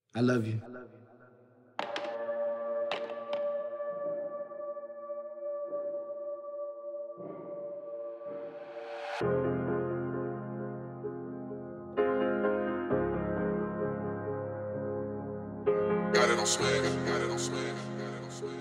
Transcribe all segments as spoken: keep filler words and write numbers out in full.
I love you. Got it on swag, got it on swag, got it on swag.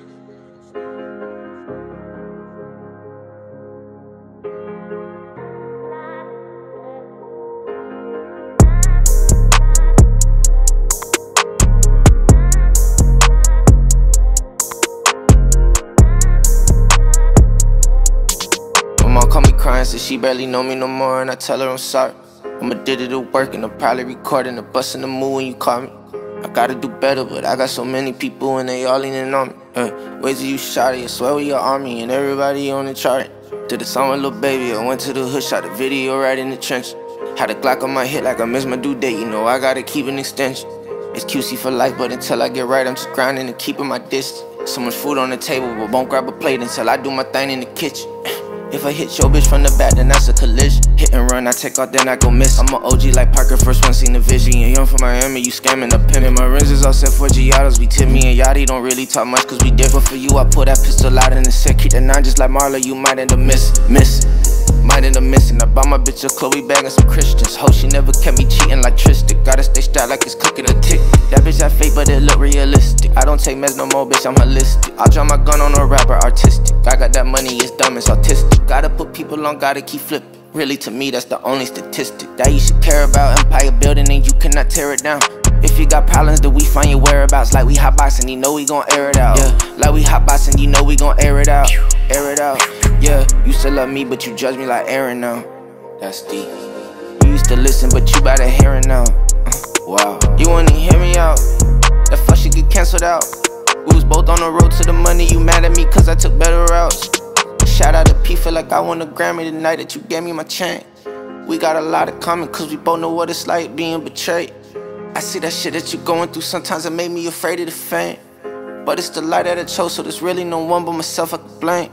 My mom call me crying, said she barely know me no more, and I tell her I'm sorry. I'm addicted to work and I'm probably recording the bus in the mood when you call me. I gotta do better, but I got so many people and they all leaning on me. Uh, ways you shot it, I swear with your army and everybody on the chart. Did a song with Lil Baby, I went to the hood, shot a video right in the trench. Had a Glock on my hip like I missed my due date, you know I gotta keep an extension. It's Q C for life, but until I get right, I'm just grinding and keeping my distance. So much food on the table, but won't grab a plate until I do my thing in the kitchen. If I hit your bitch from the back, then that's a collision. Hit and run, I take off, then I go miss. I'm a O G like Parker, first one seen the vision. You're young from Miami, you scamming the pimp. And my rims is all set for Giottos. We tip me and Yachty don't really talk much, cause we different. For you, I pull that pistol out in the set. Keep the nine just like Marla, you might end up miss, miss. Might end up missing. I bought my bitch a Chloe bag and some Christians. Hope she never kept me cheating like Tristan. Gotta stay strapped like it's cooking a tick. That bitch that fake, but it look realistic. I don't take meds no more, bitch, I'm holistic. I'll draw my gun on a rapper, artistic. I got that money, it's dumb, it's autistic. Gotta put people on, gotta keep flipping. Really, to me, that's the only statistic that you should care about. Empire building and you cannot tear it down. If you got problems, then we find your whereabouts. Like we hotboxing, you know we gon' air it out. Yeah, like we hotboxing, you know we gon' air it out. Air it out. Yeah, you still love me, but you judge me like Aaron now. That's deep. You used to listen, but you bout to hearing now. Uh, wow, you wanna hear me out? That fuck shit get cancelled out. We was both on the road to the money. You mad at me cause I took better routes. Shout out to P, feel like I won a Grammy the night that you gave me my chain. We got a lot in common cause we both know what it's like being betrayed. I see that shit that you going through, sometimes it made me afraid of the fame. But it's the light that I chose, so there's really no one but myself I can blame.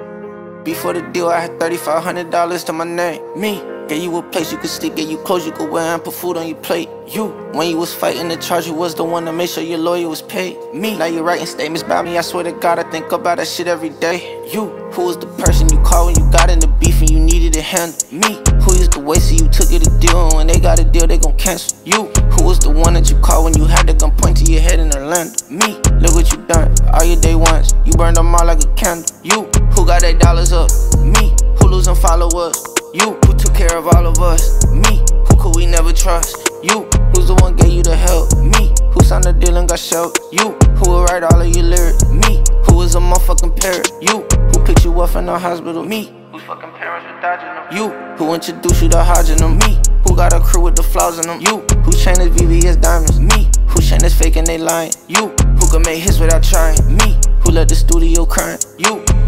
Before the deal, I had thirty-five hundred dollars to my name. Me, gave you a place you could sleep, gave you clothes you could wear, and put food on your plate. You, when you was fighting the charge, you was the one to make sure your lawyer was paid. Me, now you writing statements about me, I swear to God, I think about that shit every day. You, who was the person you called when you got in the beef and you needed to handle? Me, who used to wait so you took it a deal, and when they got a deal, they gon' cancel. You, who was the one that you called when you had the gun point to your head in Orlando? Me, look what you done, all your day ones, you burned them all like a candle. You, who got their dollars up? Me, who losing followers? You, who took care of all of us? Me, who could we never trust? You, who's the one gave you the help? Me, who signed the deal and got shelled? You, who will write all of your lyrics? Me, who was a motherfucking parrot? You, who picked you up in the hospital? Me, whose fucking parents were dodging them? You, who introduced you to Hodging them? Me, who got a crew with the flaws in them? You, who chain his V V S diamonds? Me, who chain is fake and they lying? You, who can make hits without trying? Me, who let the studio crying? You.